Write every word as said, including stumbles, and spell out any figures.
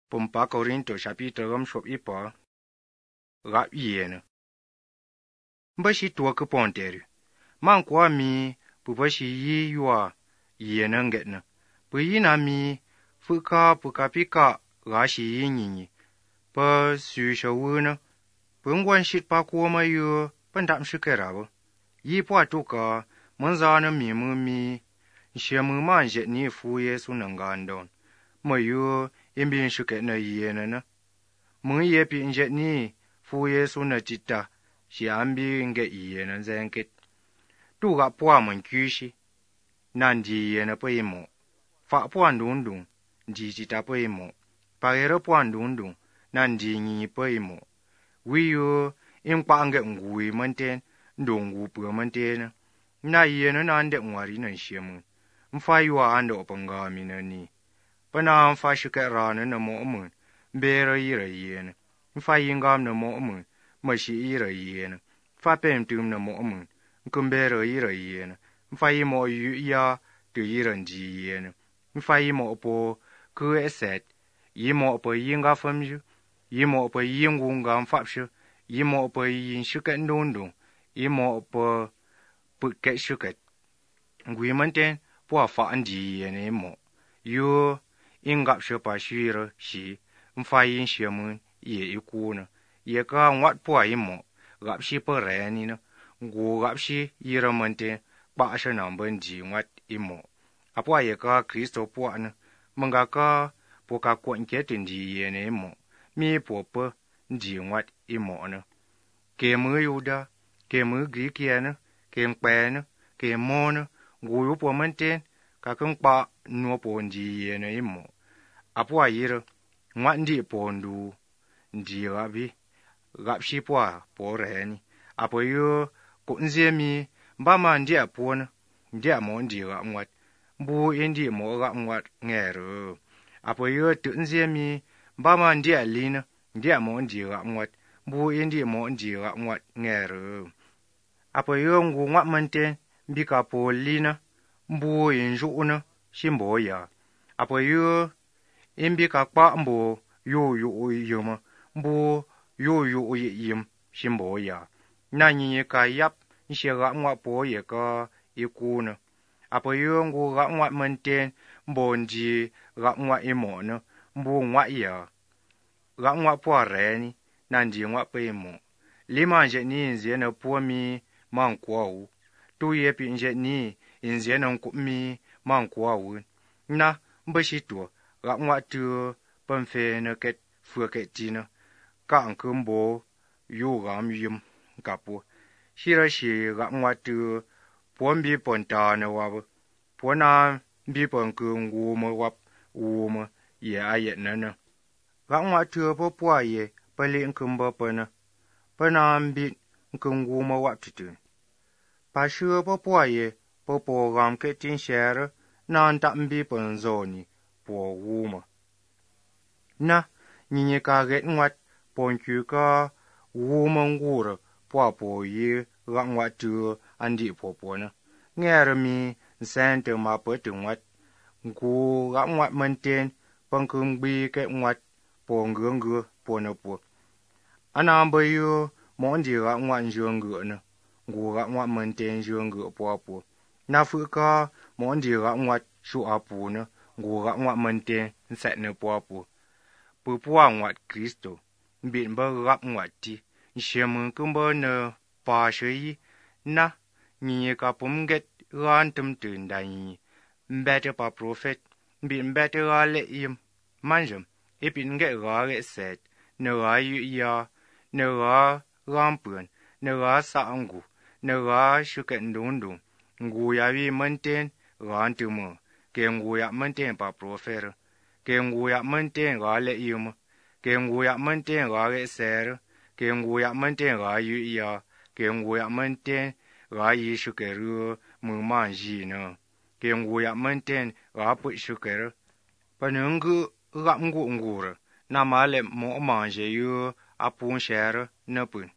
Pompa Corinto chapitre gom shop ipa rap yene. Mbashi tuwa kuponteru. Man kwa mi pupashi yi yua yene ngetna. Pu yina mi fuka puka pika gashi yi nyinyi. Pa su shawuna. Pu ngwan shit pa kuwa ma yu pandam shikerabu. Yi pa tuka manzana mi mu mi. Nshemu manje ni fu Yesu nangandon. Ma yu imbi shuket na yene na. Mu ye pi njet ni fu Yesu na tita. Shi ambi nge yene zenket. Tu ga pwa mun kyushi. Nandi yene pa imo. Fa pwa ndundung. Ndi tita pa imo. Pagere pwa ndundung. Nandi nyi pa imo. Wiyo impa nge ngui manten. Ndungu pwa manten. Na yene na ande mwari na nshemu. Mfa yuwa ande opangami na ni. Pana mfa shuket rana na mo'amun. Mbera yira yene. Mfa yingam na mo'amun. Mashi yira yene. Mfa pemtum na mo'amun. Nkumbera yira yene. Mfa yimo yu ya tu yira ndi yene. Mfa yimo po ku eset. Yimo po yinga famju. Yimo po yingunga mfapshu. Yimo po yin shuket ndundung. Yimo po puket shuket. Ngui manten po fa ndi yene yimo. Yu ingap shepa shira shi. Mfa yin shemun ye ikuna. Ye ka nwat po yimo. Gap shi pa reni na. Ngu gap shi yira manten. Pa asha namban di nwat imo. Apwa ye ka Kristo po na. Mga ka po ka kwa nkete ndi yene imo. Mi po pa ndi nwat imo na. Ke mu yuda. Ke mu Greek yana. Ke mkpe na. Ke mo na. Ngu yu po manten. Ka kengpa nuo po ndi yene imo. Apwa yira. Nwat ndi po ndu. Ndi gabi. Gapshi po po reni. Apo yu kunzie mi. Mbama ndi po na. Ndi mo ndi gap nwat. Mbu indi mo gap nwat ngere. Apo yu tunzie mi. Mbama ndi lina. Ndi mo ndi gap nwat. Mbu indi mo ndi gap nwat ngere. Apo yu ngu nwat manten. Mbika po lina. Mbu inju na. Shimbo ya. Apo yu imbi ka kpa mbo yu yu yuma. Mbu yu yu yim shimbo ya. Na nyinyi ka yap. Nshe gap nwat po ye ka ikuna. Apo yu ngu gap nwat manten. Mbo ndi gap nwat imo na. Mbu nwat ya. Gap nwat po reni. Na ndi nwat pa imo. Lima nje ni nze na po mi man kwa u. Tu ye pi nje ni nze na nkup mi man kwa u. Na mbashi to. Gap nwat tu pamfe na ket fua ket tina. Ka ankumbo yu gam yum kapo. Shira shi gap nwat tu po mbi ponta na wab. Po na mbi ponku nguma wab uma ye ayet na na. Gap nwat tu po po ye pali nkumba pana. Pana mbi nkunguma wab tutu. Pa shu po po ye po po gam ket tin shere na anta mbi ponzoni po wuma. Na nyinyi ka get nwat ponkyu ka wuma ngura po po ye gap nwat tu andi po po na. Ngere mi nsente ma po tu nwat. Ngu gap nwat manten pankungbi ket nwat po ngungu po na po. Anamba yu mo ndi gap nwat njungu na. Ngu gap nwat manten njungu po po. Na fuka mo ndi gap nwat shu apu na. Ngu gap nwat manten nset na po po. Pupua nwat Kristo. Mbit mba gap nwat ti. Nshemu kumba na pa shayi. Na nyinyi ka pumget gan tumtu ndanyi. Mbete pa profet. Mbit mbete ga le yim. Manjum. Ipit nge ga ge set. Na ga yu ya. Na ga gampun. Na ga saangu. Na ga shuket ndundung. Ngu ya wi manten gan tumu. Ke ngu ya manten pa profet. Ke ngu ya manten ga le yum. Ke ngu ya manten ga ge ser. Ke ngu ya manten ga yu ya. Ke ngu ya manten ga yi shukeru mu manji na. Ke ngu ya manten ga put shukeru. Panungu gap ngu ngura. Na male mo manje yu apun shere na pun.